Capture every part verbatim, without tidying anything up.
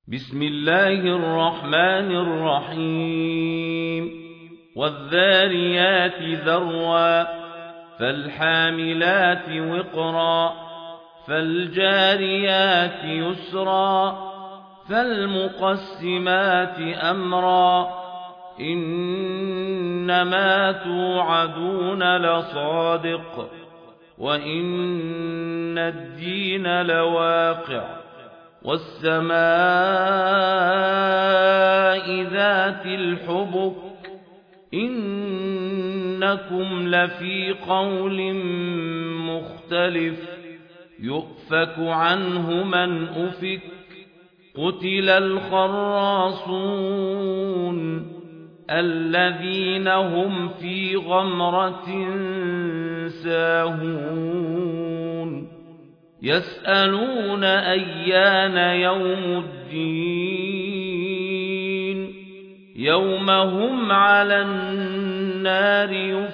بسم الله الرحمن الرحيم والذاريات ذروا فالحاملات وقرا فالجاريات يسرا فالمقسمات أمرا إنما توعدون لصادق وإن الدين لواقع والسماء ذات الحبك إنكم لفي قول مختلف يؤفك عنه من أفك قتل الخراصون الذين هم في غمرة ساهون يسألون أيان يوم الدين يوم هم على النار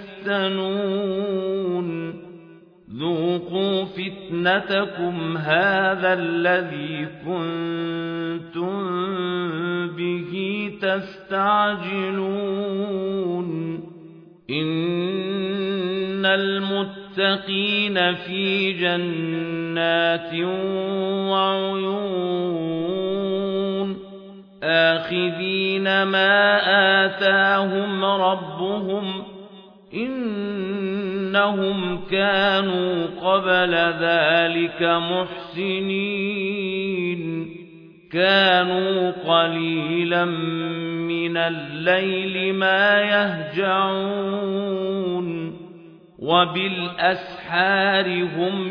يفتنون ذوقوا فتنتكم هذا الذي كنتم به تستعجلون إن المتقين في جنات وعيون آخذين ما آتاهم ربهم إنهم كانوا قبل ذلك محسنين كانوا قليلا من الليل ما يهجعون وبالأسحار هم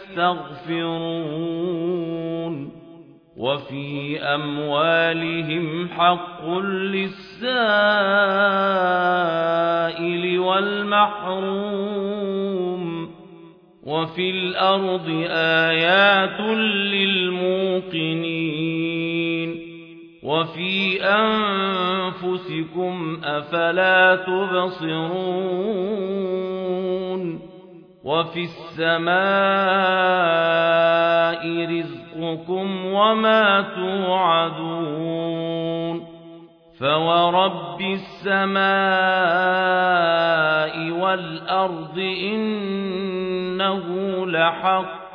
يستغفرون وفي أموالهم حق للسائل والمحروم وفي الأرض آيات للموقنين وفي أنفسكم أفلا تبصرون وفي السماء رزقكم وما توعدون فورب السماء والأرض إنه لحق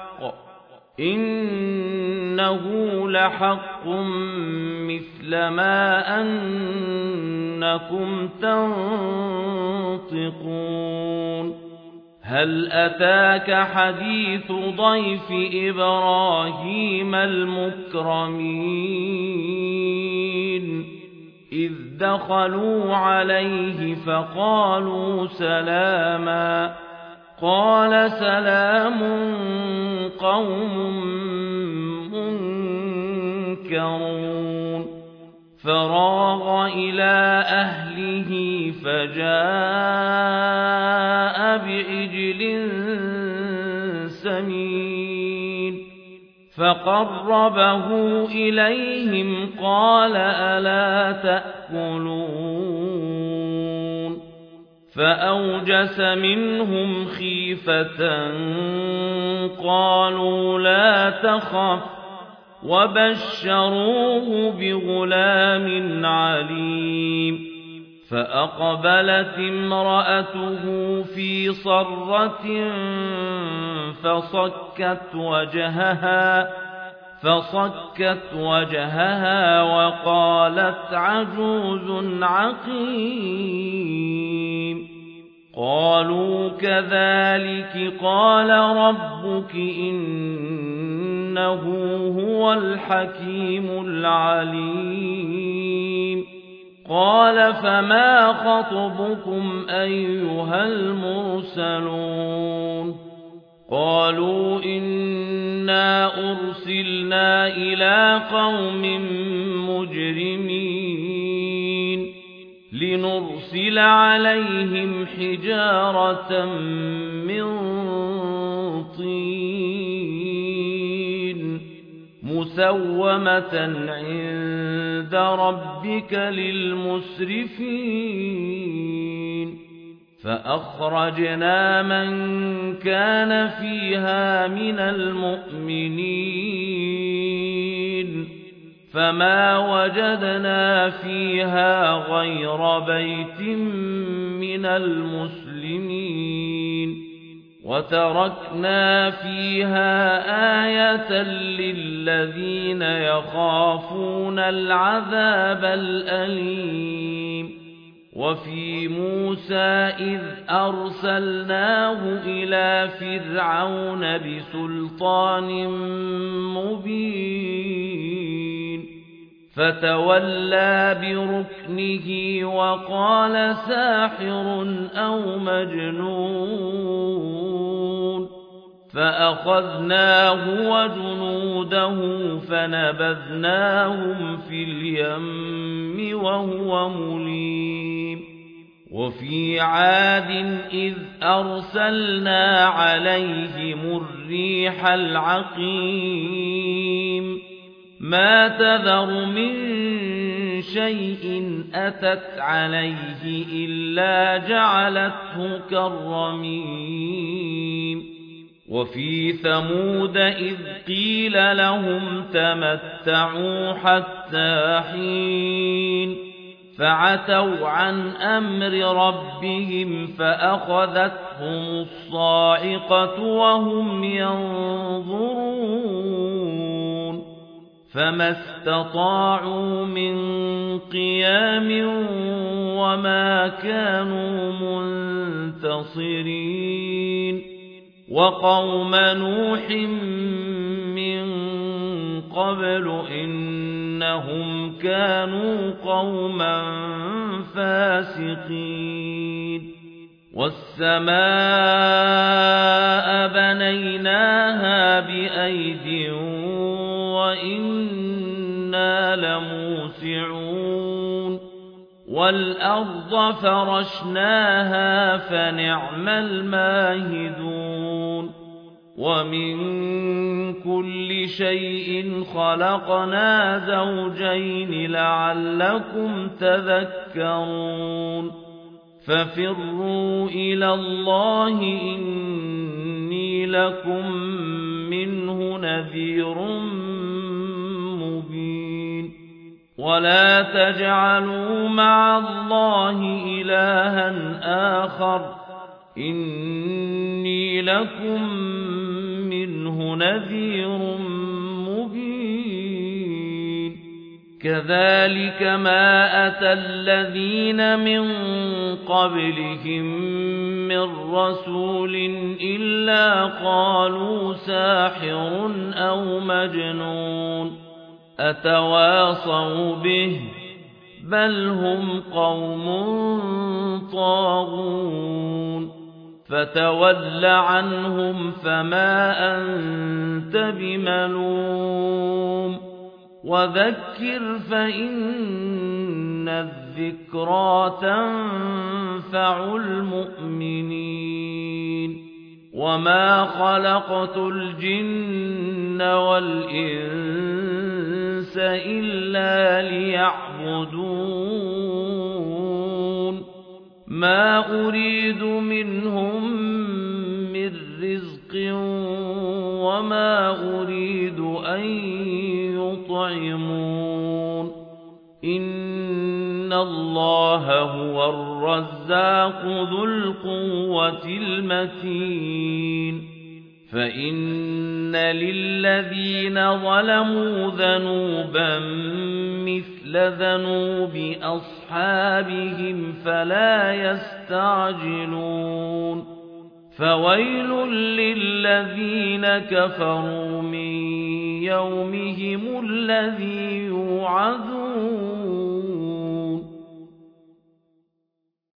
إنه لحق مثل ما أنكم تنطقون هل أتاك حديث ضيف إبراهيم المكرمين إذ دخلوا عليه فقالوا سلاما قال سلام قوم منكرون فراغ إلى أهله فجاء بعجل سمين فقربه إليهم قال ألا تأكلون فأوجس منهم خيفة قالوا لا تخف وبشروه بغلام عليم فأقبلت امرأته في صرة فصكت وجهها فصكت وجهها وقالت عجوز عقيم قالوا كذلك قال ربك إنه هو الحكيم العليم قال فما خطبكم أيها المرسلون قالوا إنا أرسلنا إلى قوم مجرمين لنرسل عليهم حجارة من طين مسومة عند ربك للمسرفين فأخرجنا من كان فيها من المؤمنين فما وجدنا فيها غير بيت من المسلمين وتركنا فيها آية للذين يخافون العذاب الأليم وفي موسى إذ أرسلناه إلى فرعون بسلطان مبين فتولى بركنه وقال ساحر أو مجنون فأخذناه وجنوده فنبذناهم في اليم وهو مليم وفي عاد إذ أرسلنا عليهم الريح العقيم ما تذر من شيء أتت عليه إلا جعلته كالرميم وفي ثمود إذ قيل لهم تمتعوا حتى حين فعتوا عن أمر ربهم فأخذتهم الصاعقة وهم ينظرون فما استطاعوا من قيام وما كانوا منتصرين وقوم نوح من قبل إنهم كانوا قوما فاسقين والسماء بنيناها بأيد وإنا لموسعون والأرض فرشناها فنعم الماهدون ومن كل شيء خلقنا زوجين لعلكم تذكرون ففروا إلى الله إني لكم منه نذير مبين ولا تجعلوا مع الله إلها آخر إني لكم منه نذير مبين كذلك ما أتى الذين من قبلهم من رسول إلا قالوا ساحر أو مجنون أتواصوا به بل هم قوم طاغون فتول عنهم فما أنت بملوم وذكر فإن الذكرى تنفع المؤمنين وما خلقت الجن والإنس إلا ليعبدون ما أريد منهم من رزق وما أريد أن يطعمون إن الله هو الرزاق ذو القوة المتين فإن للذين ظلموا ذنوبا مثل ذنوب أصحابهم فلا يستعجلون فويل للذين كفروا من يومهم الذي يوعدون